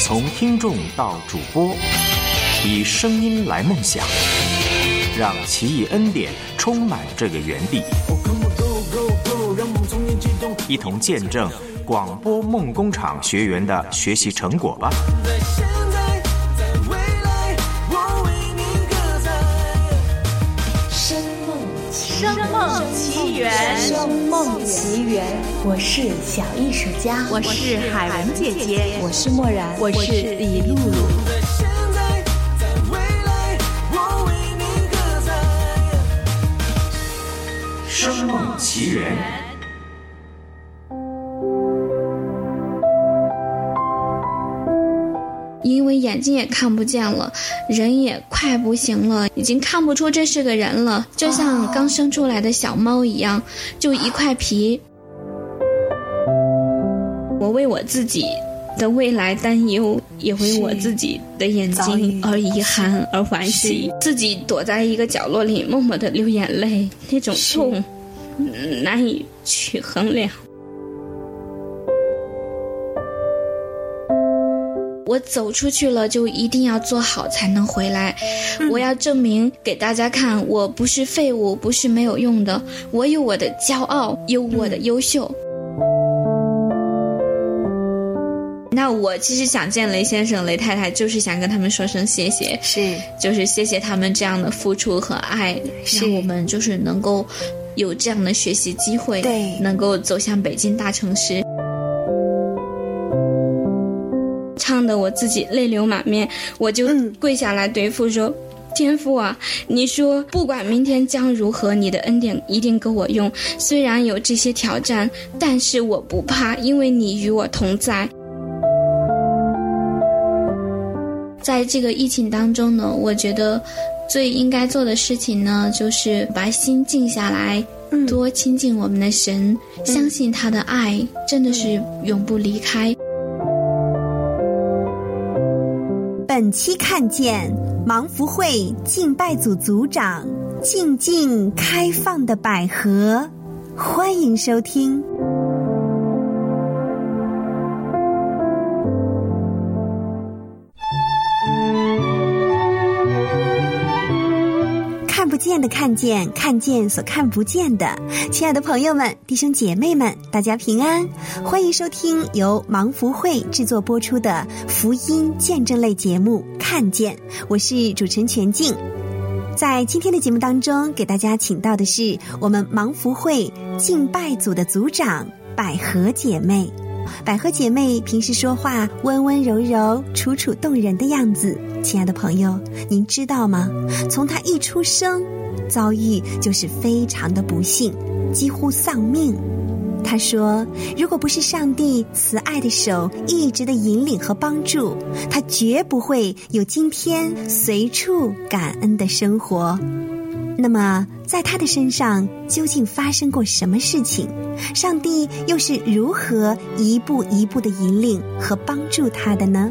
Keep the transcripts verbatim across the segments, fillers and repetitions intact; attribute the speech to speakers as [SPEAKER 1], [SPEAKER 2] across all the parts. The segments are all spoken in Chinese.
[SPEAKER 1] 从听众到主播，以声音来梦想，让奇异恩典充满这个园地，一同见证广播梦工厂学员的学习成果吧。
[SPEAKER 2] 声梦奇缘，
[SPEAKER 3] 声梦奇缘，我是小艺术家，
[SPEAKER 2] 我是海文姐姐，
[SPEAKER 3] 我是默然，
[SPEAKER 2] 我是李露露。
[SPEAKER 1] 声梦奇缘。
[SPEAKER 4] 因为眼睛也看不见了，人也快不行了，已经看不出这是个人了，就像刚生出来的小猫一样，就一块皮。我为我自己的未来担忧，也为我自己的眼睛而遗憾而惋惜，自己躲在一个角落里默默地流眼泪，那种痛难以去衡量。我走出去了，就一定要做好才能回来、嗯、我要证明给大家看，我不是废物，不是没有用的，我有我的骄傲，有我的优秀、嗯、那我其实想见雷先生雷太太，就是想跟他们说声谢谢，
[SPEAKER 3] 是
[SPEAKER 4] 就是谢谢他们这样的付出和爱，让我们就是能够有这样的学习机会，
[SPEAKER 3] 对，
[SPEAKER 4] 能够走向北京大城市。唱得我自己泪流满面，我就跪下来对父说、嗯、天父啊，你说不管明天将如何，你的恩典一定够我用，虽然有这些挑战，但是我不怕，因为你与我同在。在这个疫情当中呢，我觉得最应该做的事情呢，就是把心静下来、嗯、多亲近我们的神、嗯、相信他的爱真的是永不离开。
[SPEAKER 5] 本期看见盲福会敬拜组组长静静开放的百合，欢迎收听。看不见的看见，看见所看不见的。亲爱的朋友们，弟兄姐妹们，大家平安，欢迎收听由盲福会制作播出的福音见证类节目《看见》，我是主持人全静。在今天的节目当中，给大家请到的是我们盲福会敬拜组的组长百合姐妹。百合姐妹平时说话温温柔柔、楚楚动人的样子，亲爱的朋友，您知道吗？从她一出生，遭遇就是非常的不幸，几乎丧命。她说，如果不是上帝慈爱的手一直的引领和帮助，她绝不会有今天随处感恩的生活。那么在他的身上究竟发生过什么事情？上帝又是如何一步一步的引领和帮助他的呢？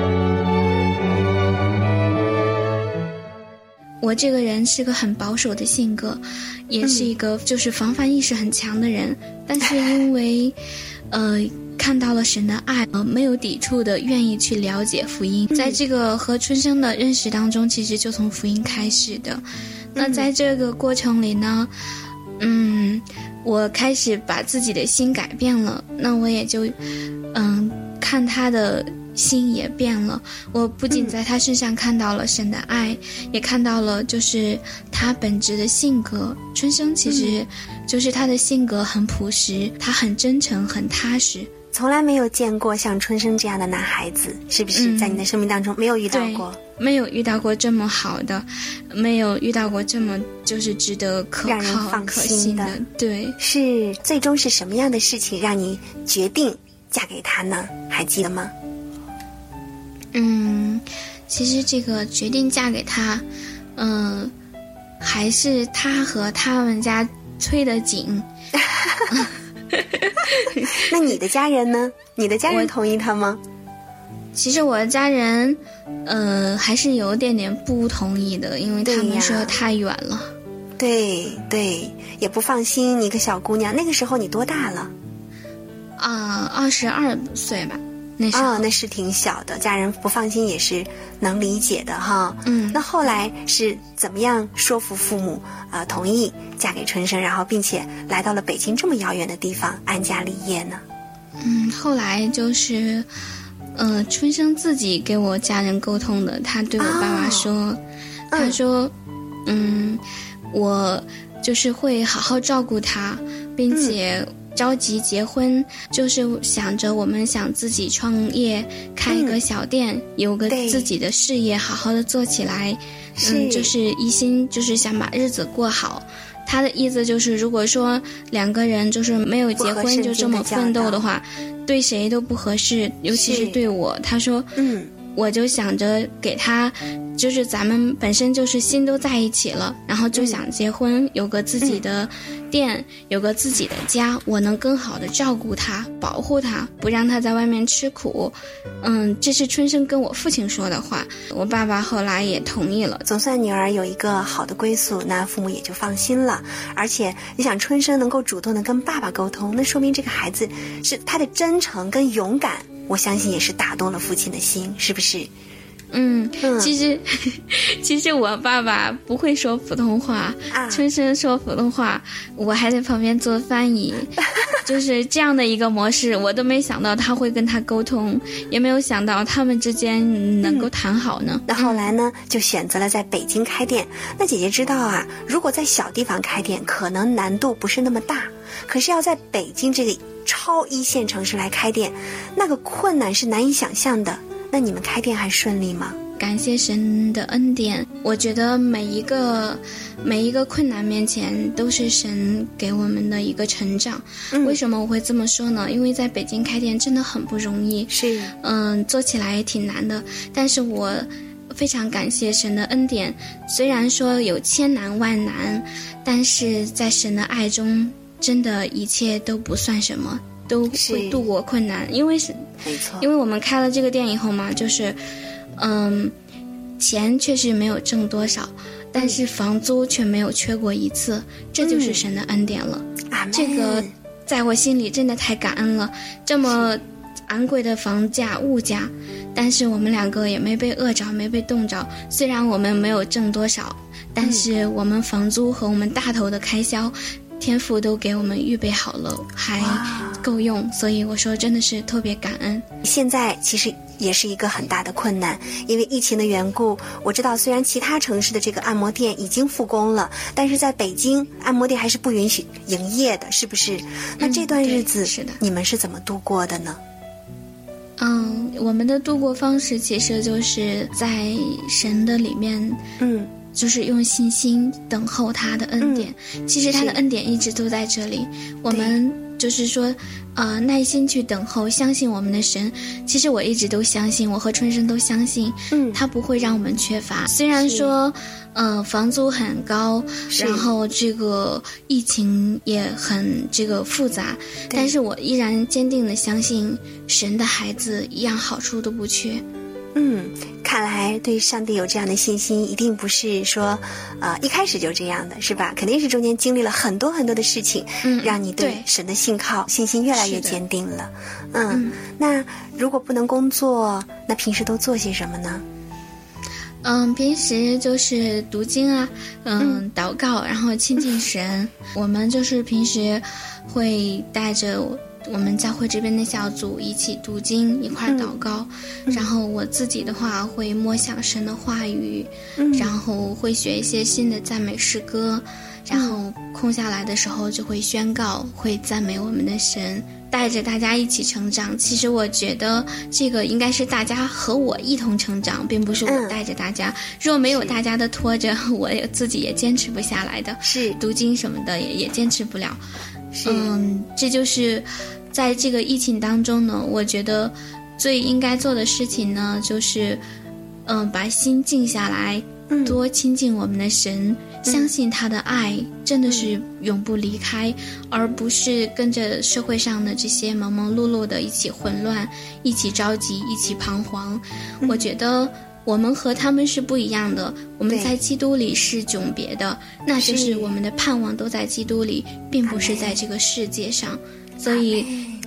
[SPEAKER 4] 我这个人是个很保守的性格，也是一个就是防范意识很强的人、嗯、但是因为呃看到了神的爱，呃，没有抵触的愿意去了解福音、嗯、在这个和春生的认识当中，其实就从福音开始的。那在这个过程里呢，嗯，我开始把自己的心改变了，那我也就嗯看他的心也变了。我不仅在他身上看到了神的爱、嗯、也看到了就是他本质的性格。春生其实就是他的性格很朴实，他很真诚很踏实，
[SPEAKER 3] 从来没有见过像春生这样的男孩子，是不是、嗯、在你的生命当中没有遇到过？
[SPEAKER 4] 没有遇到过这么好的，没有遇到过这么就是值得可靠
[SPEAKER 3] 让人放心的。
[SPEAKER 4] 对，
[SPEAKER 3] 是最终是什么样的事情让你决定嫁给他呢？还记得吗？
[SPEAKER 4] 嗯，其实这个决定嫁给他，嗯、呃，还是他和他们家催得紧。
[SPEAKER 3] 那你的家人呢？你的家人同意他吗？
[SPEAKER 4] 其实我的家人呃还是有点点不同意的，因为他们说太远了。
[SPEAKER 3] 对对，也不放心你一个小姑娘。那个时候你多大了？
[SPEAKER 4] 啊、呃，二十二岁吧。 那时候。
[SPEAKER 3] 哦，那是挺小的，家人不放心也是能理解的哈。
[SPEAKER 4] 嗯，
[SPEAKER 3] 那后来是怎么样说服父母啊、呃、同意嫁给春生，然后并且来到了北京这么遥远的地方安家立业呢？
[SPEAKER 4] 嗯，后来就是呃春生自己给我家人沟通的，他对我爸爸说、哦、他说嗯我就是会好好照顾他，并且着急结婚，就是想着我们想自己创业，开一个小店、嗯、有个自己的事业好好的做起来，嗯，就是一心就是想把日子过好。他的意思就是，如果说两个人就是没有结婚就这么奋斗的话，对谁都不合适，尤其是对我。他说嗯，我就想着给他，就是咱们本身就是心都在一起了，然后就想结婚、嗯、有个自己的店、嗯、有个自己的家，我能更好的照顾他，保护他，不让他在外面吃苦。嗯，这是春生跟我父亲说的话，我爸爸后来也同意了。
[SPEAKER 3] 总算女儿有一个好的归宿，那父母也就放心了。而且你想，春生能够主动的跟爸爸沟通，那说明这个孩子是他的真诚跟勇敢，我相信也是打动了父亲的心，是不是？
[SPEAKER 4] 嗯，其实其实我爸爸不会说普通话、啊、春生说普通话，我还在旁边做翻译就是这样的一个模式，我都没想到他会跟他沟通，也没有想到他们之间能够谈好呢、嗯、
[SPEAKER 3] 那后来呢就选择了在北京开店。那姐姐知道啊，如果在小地方开店可能难度不是那么大，可是要在北京这个超一线城市来开店，那个困难是难以想象的。那你们开店还顺利吗？
[SPEAKER 4] 感谢神的恩典，我觉得每一个每一个困难面前都是神给我们的一个成长、嗯、为什么我会这么说呢？因为在北京开店真的很不容易，是嗯，做起来也挺难的，但是我非常感谢神的恩典，虽然说有千难万难，但是在神的爱中真的一切都不算什么，都会度过困难。因为是没错，因为我们开了这个店以后嘛，就是嗯，钱确实没有挣多少，但是房租却没有缺过一次、嗯、这就是神的恩典了、嗯、这个在我心里真的太感恩了。这么昂贵的房价物价，但是我们两个也没被饿着，没被冻着，虽然我们没有挣多少，但是我们房租和我们大头的开销天父都给我们预备好了，还够用，所以我说真的是特别感恩。
[SPEAKER 3] 现在其实也是一个很大的困难，因为疫情的缘故，我知道虽然其他城市的这个按摩店已经复工了，但是在北京按摩店还是不允许营业的，是不是？那这段日子、嗯、是的，你们是怎么度过的呢？
[SPEAKER 4] 嗯，我们的度过方式其实就是在神的里面，嗯，就是用信心等候他的恩典、嗯、其实他的恩典一直都在这里，我们就是说呃，耐心去等候，相信我们的神。其实我一直都相信，我和春生都相信，嗯，他不会让我们缺乏。虽然说呃，房租很高，然后这个疫情也很这个复杂，但是我依然坚定的相信神的孩子一样好处都不缺。
[SPEAKER 3] 嗯，看来对上帝有这样的信心，一定不是说呃一开始就这样的，是吧？肯定是中间经历了很多很多的事情，嗯，让你对神的信靠信心越来越坚定了。嗯, 嗯，那如果不能工作，那平时都做些什么呢？
[SPEAKER 4] 嗯，平时就是读经啊，嗯，嗯祷告，然后亲近神、嗯。我们就是平时会带着我们教会这边的小组一起读经，一块祷告、嗯、然后我自己的话会默想神的话语、嗯、然后会学一些新的赞美诗歌、嗯、然后空下来的时候就会宣告，会赞美我们的神，带着大家一起成长。其实我觉得这个应该是大家和我一同成长，并不是我带着大家、嗯、若没有大家的拖着，我也自己也坚持不下来的，是读经什么的也也坚持不了。嗯，这就是在这个疫情当中呢，我觉得最应该做的事情呢，就是嗯，把心静下来，多亲近我们的神、嗯、相信他的爱真的是永不离开、嗯、而不是跟着社会上的这些忙忙碌碌的一起混乱，一起着急，一起彷徨、嗯、我觉得我们和他们是不一样的，我们在基督里是迥别的，那就是我们的盼望都在基督里，并不是在这个世界上。所以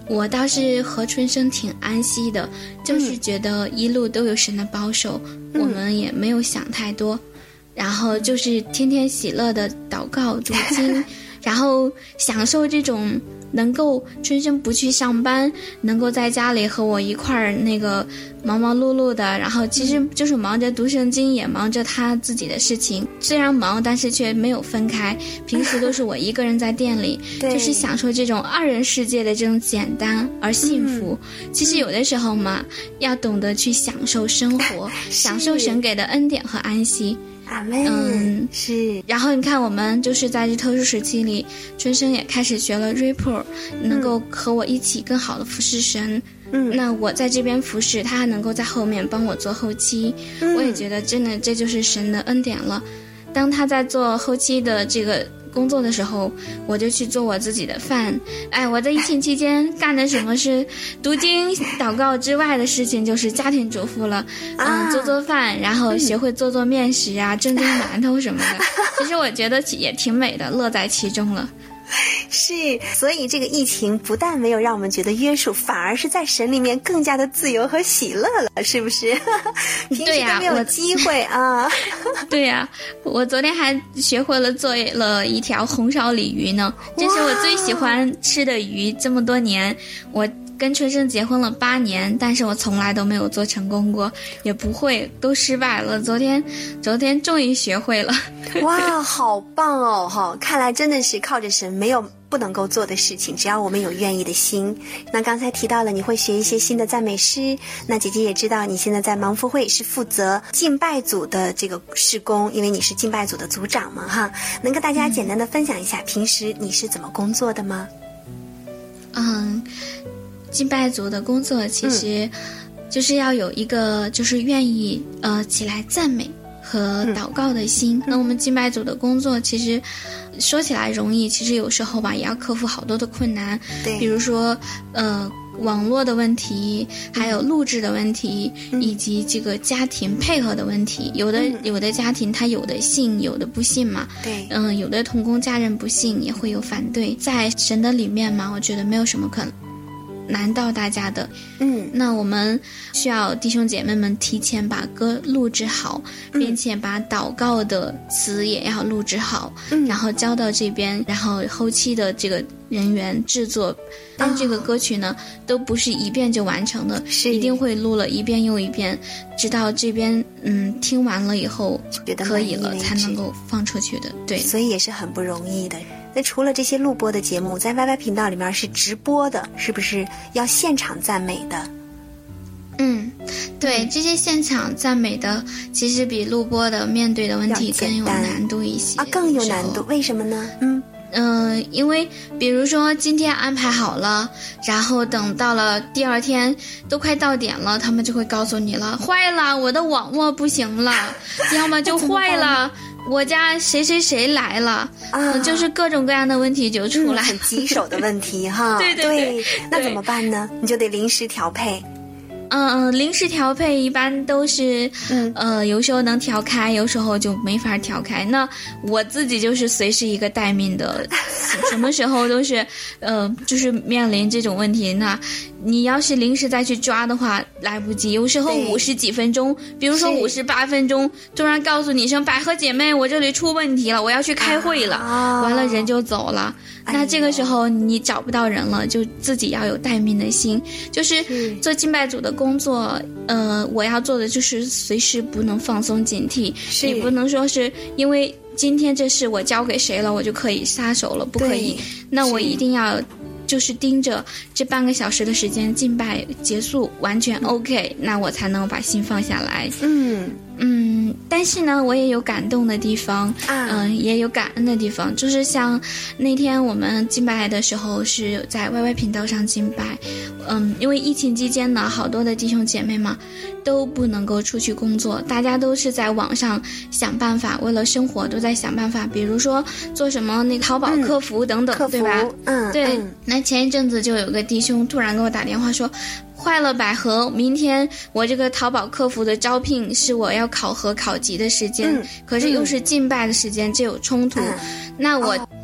[SPEAKER 4] 我倒是和春生挺安息的，就是觉得一路都有神的保守，嗯、我们也没有想太多，然后就是天天喜乐的祷告读经，然后享受这种能够春生不去上班，能够在家里和我一块儿那个忙忙碌碌的，然后其实就是忙着读圣经，也忙着他自己的事情，虽然忙但是却没有分开，平时都是我一个人在店里就是享受这种二人世界的这种简单而幸福、嗯、其实有的时候嘛、嗯、要懂得去享受生活享受神给的恩典和安息。
[SPEAKER 3] 阿们，
[SPEAKER 4] 嗯，
[SPEAKER 3] 是。
[SPEAKER 4] 然后你看，我们就是在这特殊时期里，春生也开始学了 report， 能够和我一起更好的服侍神。嗯，那我在这边服侍，他还能够在后面帮我做后期。嗯，我也觉得真的这就是神的恩典了。当他在做后期的这个工作的时候，我就去做我自己的饭。哎，我在疫情期间干的什么是读经祷告之外的事情，就是家庭主妇了。嗯、啊，做做饭，然后学会做做面食啊，蒸蒸馒头什么的。其实我觉得也挺美的，乐在其中了。
[SPEAKER 3] 是，所以这个疫情不但没有让我们觉得约束，反而是在神里面更加的自由和喜乐了，是不是？平时都没有机会啊。
[SPEAKER 4] 对呀、啊，我昨天还学会了做了一条红烧鲤鱼呢，这是我最喜欢吃的鱼，这么多年我跟春生结婚了八年，但是我从来都没有做成功过，也不会，都失败了。昨天，昨天终于学会了。
[SPEAKER 3] 哇，好棒哦！哈，看来真的是靠着神，没有不能够做的事情，只要我们有愿意的心。那刚才提到了你会学一些新的赞美诗，那姐姐也知道你现在在盲夫会是负责敬拜组的这个事工，因为你是敬拜组的组长嘛，哈，能跟大家简单的分享一下、嗯、平时你是怎么工作的吗？
[SPEAKER 4] 嗯。敬拜组的工作其实就是要有一个就是愿意呃起来赞美和祷告的心、嗯、那我们敬拜组的工作其实说起来容易，其实有时候吧也要克服好多的困难，对，比如说呃网络的问题，还有录制的问题、嗯、以及这个家庭配合的问题，有的、嗯、有的家庭他有的信有的不信嘛，对，嗯、呃，有的同工家人不信也会有反对，在神的里面嘛，我觉得没有什么可能难到大家的。嗯，那我们需要弟兄姐妹们提前把歌录制好、嗯、并且把祷告的词也要录制好、嗯、然后交到这边，然后后期的这个人员制作，但这个歌曲呢、哦、都不是一遍就完成的，一定会录了一遍又一遍，直到这边嗯听完了以后可以了才能够放出去的。对，
[SPEAKER 3] 所以也是很不容易的。那除了这些录播的节目，在 Y Y 频道里面是直播的，是不是要现场赞美的？
[SPEAKER 4] 嗯，对，这些现场赞美的其实比录播的面对的问题更有难度一些
[SPEAKER 3] 啊，更有难度，为什么呢？嗯
[SPEAKER 4] 嗯、呃，因为比如说今天安排好了，然后等到了第二天都快到点了，他们就会告诉你了，坏了，我的网络不行了，要么就坏了。我家谁谁谁来了啊、呃，就是各种各样的问题就出来、
[SPEAKER 3] 嗯、很棘手的问题哈。
[SPEAKER 4] 对对 对,
[SPEAKER 3] 对，那怎么办呢？你就得临时调配。
[SPEAKER 4] 嗯嗯，临时调配一般都是，嗯呃，有时候能调开，有时候就没法调开。那我自己就是随时一个待命的，什么时候都是，呃，就是面临这种问题。那你要是临时再去抓的话，来不及。有时候五十几分钟，比如说五十八分钟，突然告诉你一声百合姐妹，我这里出问题了，我要去开会了，啊、完了人就走了。那这个时候你找不到人了，就自己要有待命的心。就是做敬拜组的工作，呃，我要做的就是随时不能放松警惕，也不能说是因为今天这事我交给谁了，我就可以撒手了，不可以。那我一定要就是盯着这半个小时的时间，敬拜结束完全 OK，、嗯、那我才能把心放下来。嗯嗯，但是呢，我也有感动的地方，嗯、呃，也有感恩的地方。就是像那天我们敬拜的时候是在 Y Y 频道上敬拜，嗯，因为疫情期间呢，好多的弟兄姐妹嘛都不能够出去工作，大家都是在网上想办法，为了生活都在想办法，比如说做什么那个淘宝客服等等，嗯、对吧？嗯，对。嗯、那前一阵子就有个弟兄突然给我打电话说，坏了百合，明天我这个淘宝客服的招聘是我要考核考级的时间、嗯、可是又是敬拜的时间，这有冲突、嗯、那我、哦、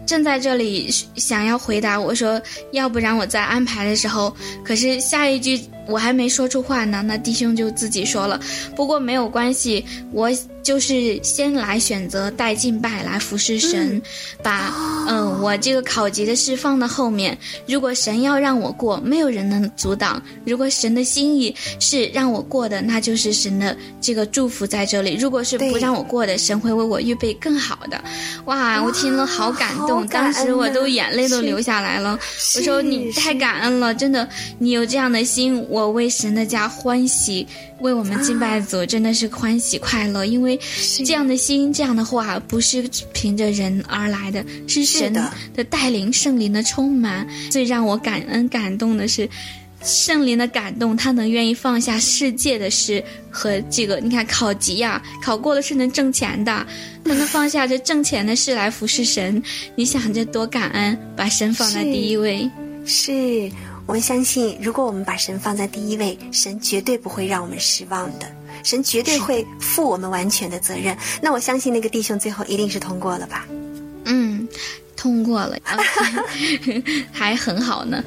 [SPEAKER 4] 正在这里想要回答我说要不然我再安排的时候，可是下一句我还没说出话呢，那弟兄就自己说了，不过没有关系，我就是先来选择带敬拜来服侍神，嗯、把嗯、呃、我这个考级的事放到后面。如果神要让我过，没有人能阻挡；如果神的心意是让我过的，那就是神的这个祝福在这里；如果是不让我过的，神会为我预备更好的。哇，我听了好感动，当时我都眼泪都流下来了。我说你太感恩了，真的，你有这样的心，我为神的家欢喜，为我们敬拜组真的是欢喜快乐，因为这样的心，这样的话不是凭着人而来的，是神的带领，圣灵的充满。最让我感恩感动的是圣灵的感动，他能愿意放下世界的事和这个，你看考级呀、啊，考过了是能挣钱的，他能放下这挣钱的事来服侍神，你想这多感恩，把神放在第一位。
[SPEAKER 3] 是，是我们相信，如果我们把神放在第一位，神绝对不会让我们失望的，神绝对会负我们完全的责任。那我相信那个弟兄最后一定是通过了吧？
[SPEAKER 4] 嗯，通过了，还很好呢。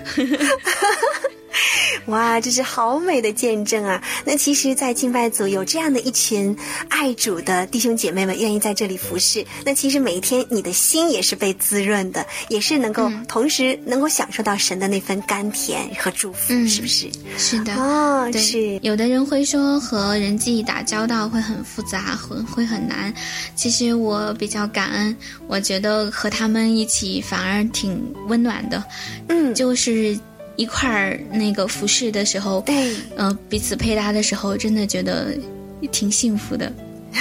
[SPEAKER 3] 哇，这是好美的见证啊！那其实在敬拜组有这样的一群爱主的弟兄姐妹们愿意在这里服侍，那其实每一天你的心也是被滋润的，也是能够、嗯、同时能够享受到神的那份甘甜和祝福、嗯、是不是？
[SPEAKER 4] 是的。
[SPEAKER 3] 哦，
[SPEAKER 4] 对，
[SPEAKER 3] 是。
[SPEAKER 4] 有的人会说和人际打交道会很复杂，会会很难，其实我比较感恩，我觉得和他们一起反而挺温暖的。嗯，就是一块儿那个服侍的时候，
[SPEAKER 3] 对，
[SPEAKER 4] 呃，彼此配搭的时候，真的觉得挺幸福的。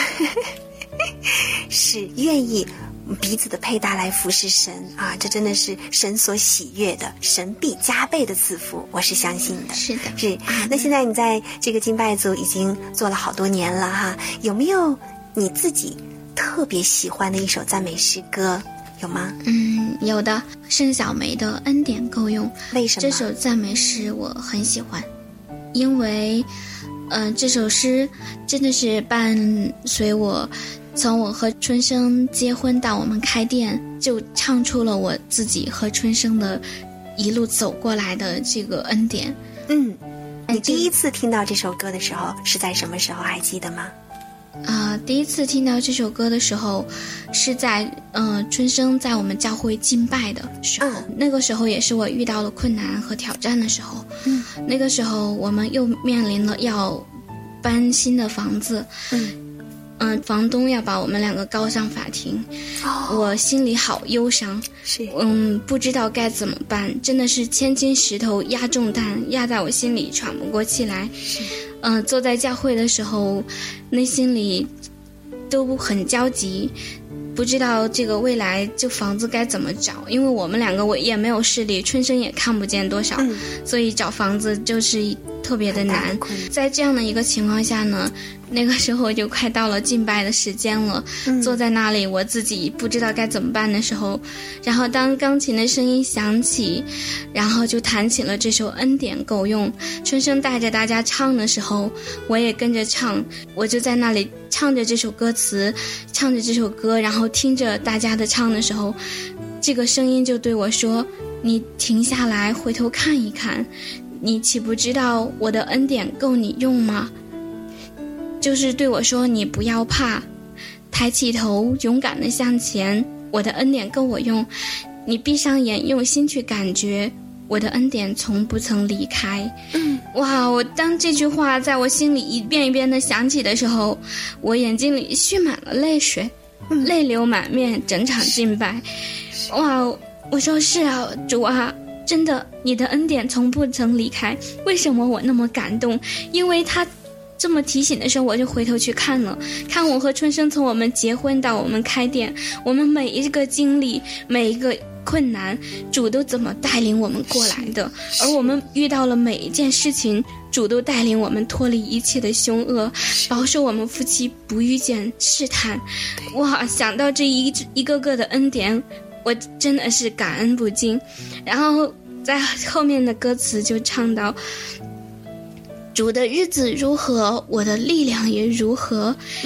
[SPEAKER 3] 是愿意彼此的配搭来服侍神啊，这真的是神所喜悦的，神必加倍的赐福，我是相信的。
[SPEAKER 4] 是的，
[SPEAKER 3] 是。嗯、那现在你在这个敬拜组已经做了好多年了哈，有没有你自己特别喜欢的一首赞美诗歌？有吗？
[SPEAKER 4] 嗯，有的。盛小梅的恩典够用。
[SPEAKER 3] 为什么？
[SPEAKER 4] 这首赞美诗我很喜欢，因为呃，这首诗真的是伴随我从我和春生结婚到我们开店，就唱出了我自己和春生的一路走过来的这个恩典。
[SPEAKER 3] 嗯，你第一次听到这首歌的时候是在什么时候，还记得吗？
[SPEAKER 4] 啊、呃，第一次听到这首歌的时候，是在嗯、呃、春生在我们教会敬拜的时候、嗯，那个时候也是我遇到了困难和挑战的时候。嗯，那个时候我们又面临了要搬新的房子。嗯嗯、呃，房东要把我们两个告上法庭。哦，我心里好忧伤。
[SPEAKER 3] 是，
[SPEAKER 4] 嗯，不知道该怎么办，真的是千斤石头压重担，压在我心里喘不过气来。是。嗯、呃，坐在教会的时候，内心里都很焦急，不知道这个未来这房子该怎么找，因为我们两个我也没有势力，春生也看不见多少、嗯、所以找房子就是特别的难。在这样的一个情况下呢，那个时候就快到了敬拜的时间了、嗯、坐在那里我自己不知道该怎么办的时候，然后当钢琴的声音响起，然后就弹起了这首恩典够用，春生带着大家唱的时候，我也跟着唱，我就在那里唱着这首歌词，唱着这首歌，然后听着大家的唱的时候，这个声音就对我说，你停下来回头看一看，你岂不知道我的恩典够你用吗？就是对我说，你不要怕，抬起头勇敢地向前，我的恩典够我用，你闭上眼用心去感觉，我的恩典从不曾离开。嗯，哇，我当这句话在我心里一遍一遍地响起的时候，我眼睛里蓄满了泪水，嗯、泪流满面，整场敬拜。哇，我说是啊，主啊，真的，你的恩典从不曾离开。为什么我那么感动？因为他这么提醒的时候，我就回头去看了，看我和春生从我们结婚到我们开店，我们每一个经历，每一个困难，主都怎么带领我们过来的，而我们遇到了每一件事情，主都带领我们脱离一切的凶恶，保守我们夫妻不遇见试探。哇，想到这一一个个的恩典，我真的是感恩不尽。然后在后面的歌词就唱到，主的日子如何，我的力量也如何。嗯，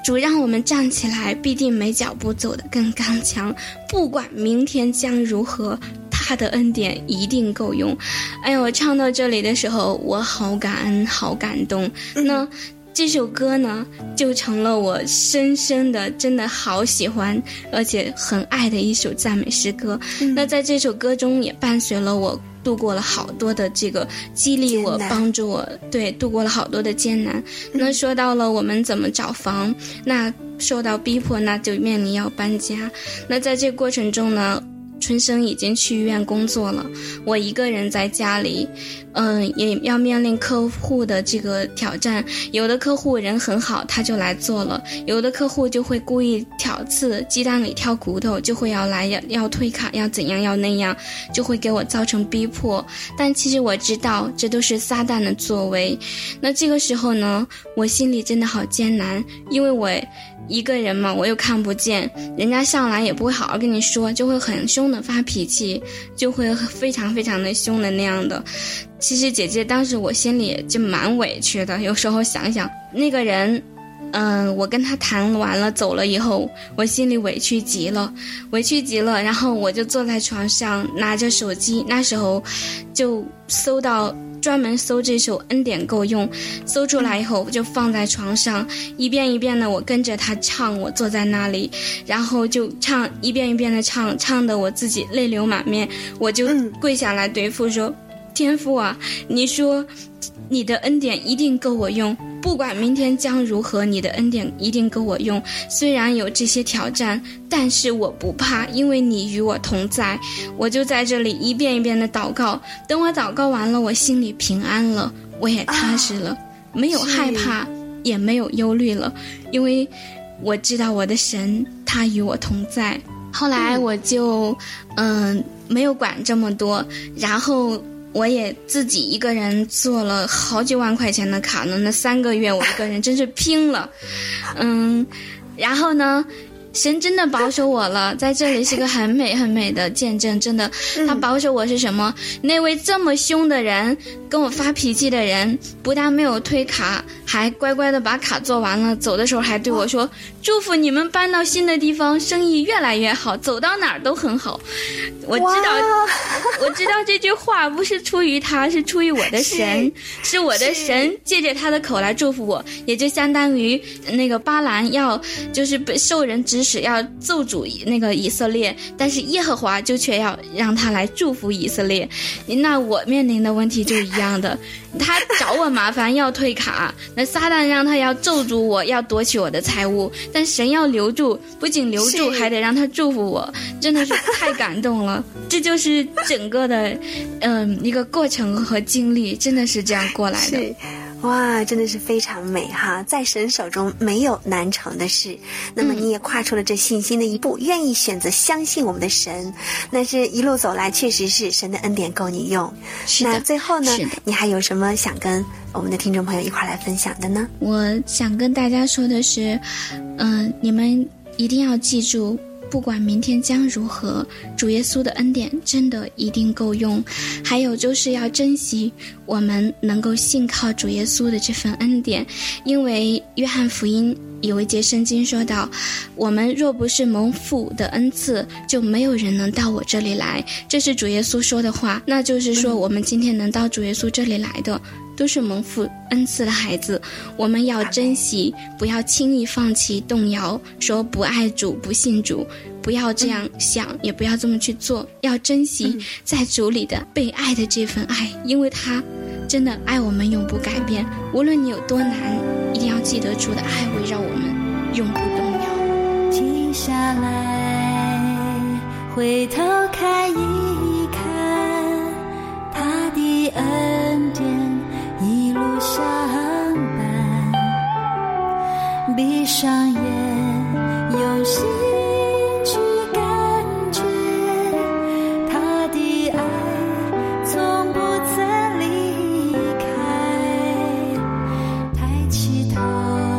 [SPEAKER 4] 主让我们站起来，必定每脚步走得更刚强，不管明天将如何，他的恩典一定够用。哎呦，我唱到这里的时候，我好感恩，好感动。那这首歌呢，就成了我深深的真的好喜欢而且很爱的一首赞美诗歌、嗯、那在这首歌中也伴随了我度过了好多的这个激励我帮助我，对，度过了好多的艰难、嗯、那说到了我们怎么找房，那受到逼迫，那就面临要搬家。那在这过程中呢，春生已经去医院工作了，我一个人在家里，嗯、呃，也要面临客户的这个挑战。有的客户人很好，他就来做了；有的客户就会故意挑刺，鸡蛋里挑骨头，就会要来要要推卡，要怎样要那样，就会给我造成逼迫。但其实我知道，这都是撒旦的作为。那这个时候呢，我心里真的好艰难，因为我一个人嘛，我又看不见，人家上来也不会好好跟你说，就会很凶的发脾气，就会非常非常的凶的那样的。其实姐姐当时我心里就蛮委屈的，有时候想想那个人嗯、呃，我跟他谈完了走了以后，我心里委屈极了委屈极了然后我就坐在床上拿着手机，那时候就搜到专门搜这首恩典够用，搜出来以后就放在床上，一遍一遍的我跟着他唱，我坐在那里，然后就唱一遍一遍的唱，唱的我自己泪流满面，我就跪下来对父说、嗯、天父啊，你说你的恩典一定够我用，不管明天将如何，你的恩典一定够我用。虽然有这些挑战，但是我不怕，因为你与我同在。我就在这里一遍一遍的祷告，等我祷告完了，我心里平安了，我也踏实了、啊、没有害怕也没有忧虑了，因为我知道我的神他与我同在。后来我就嗯、呃、没有管这么多，然后我也自己一个人做了好几万块钱的卡呢，那三个月我一个人真是拼了，嗯，然后呢，神真的保守我了，在这里是个很美很美的见证，真的，他保守我是什么？那位这么凶的人，跟我发脾气的人，不但没有推卡，还乖乖的把卡做完了，走的时候还对我说：“祝福你们搬到新的地方，生意越来越好，走到哪儿都很好。”我知道，我知道这句话不是出于他，是出于我的神，是, 是我的神借着他的口来祝福我，也就相当于那个巴兰要就是被受人指使要咒诅那个以色列，但是耶和华就却要让他来祝福以色列。那我面临的问题就一样的，他找我麻烦要退卡，那撒旦让他要咒诅我，要夺取我的财物，但神要留住，不仅留住还得让他祝福我，真的是太感动了。这就是整个的嗯一个过程和经历，真的是这样过来的。
[SPEAKER 3] 哇，真的是非常美哈！在神手中没有难成的事，那么你也跨出了这信心的一步，愿意选择相信我们的神，那是一路走来确实是神的恩典够你用。那最后呢，你还有什么想跟我们的听众朋友一块来分享的呢？
[SPEAKER 4] 我想跟大家说的是，嗯、呃，你们一定要记住，不管明天将如何，主耶稣的恩典真的一定够用。还有就是要珍惜我们能够信靠主耶稣的这份恩典，因为约翰福音有一节圣经说到，我们若不是蒙父的恩赐，就没有人能到我这里来。这是主耶稣说的话，那就是说我们今天能到主耶稣这里来的，都是蒙父恩赐的孩子，我们要珍惜，不要轻易放弃动摇，说不爱主不信主，不要这样想、嗯、也不要这么去做，要珍惜在主里的被爱的这份爱，因为他真的爱我们永不改变，无论你有多难，一定要记得主的爱围绕我们永不动摇。
[SPEAKER 6] 停下来回头看一看，他的恩典一路相伴，闭上眼用心去感觉，他的爱从不曾离开，抬起头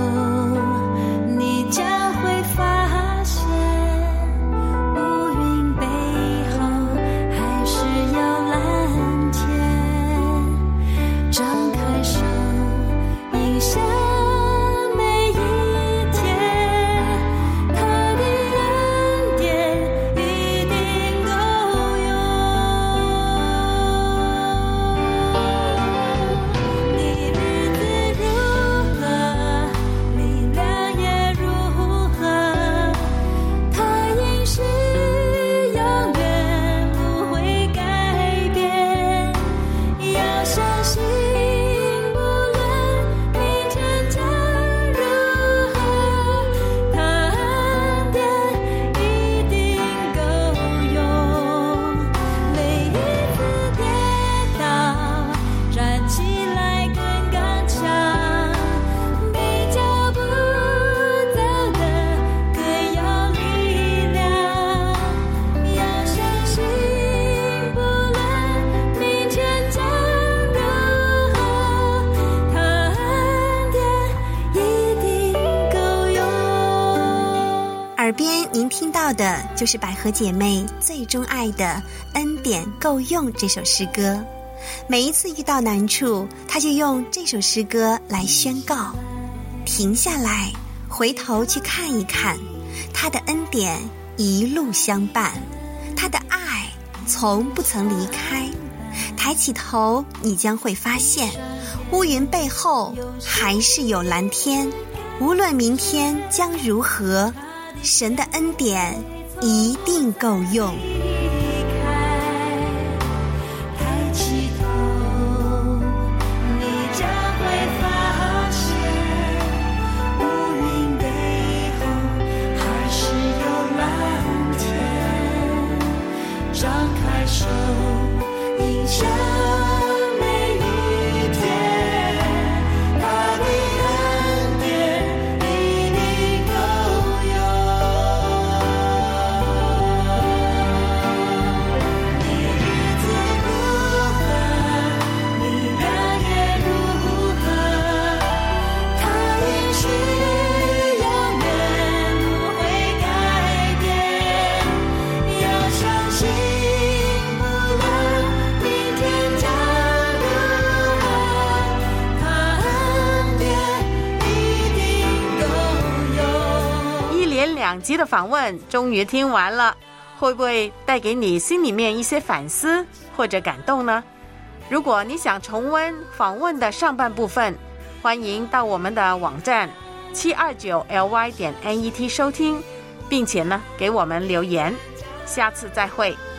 [SPEAKER 6] 你将会发现乌云背后
[SPEAKER 5] 耳边您听到的就是百合姐妹最钟爱的《恩典够用》这首诗歌。每一次遇到难处，她就用这首诗歌来宣告：停下来，回头去看一看，她的恩典一路相伴，她的爱从不曾离开。抬起头，你将会发现，乌云背后还是有蓝天。无论明天将如何，神的恩典一定够用。
[SPEAKER 6] 抬起头，你将会发现，乌云背后还是有蓝天。张开手，迎向每一天，他的恩典一定够用。你日子如何，你亮夜如何，他应许永远不会改变。要相信，无论明天将如何，他恩典一定够用。
[SPEAKER 7] 一连两集的访问终于听完了，会不会带给你心里面一些反思或者感动呢？如果你想重温访问的上半部分，欢迎到我们的网站七二九 L Y 点 N E T 收听，并且呢给我们留言。下次再会。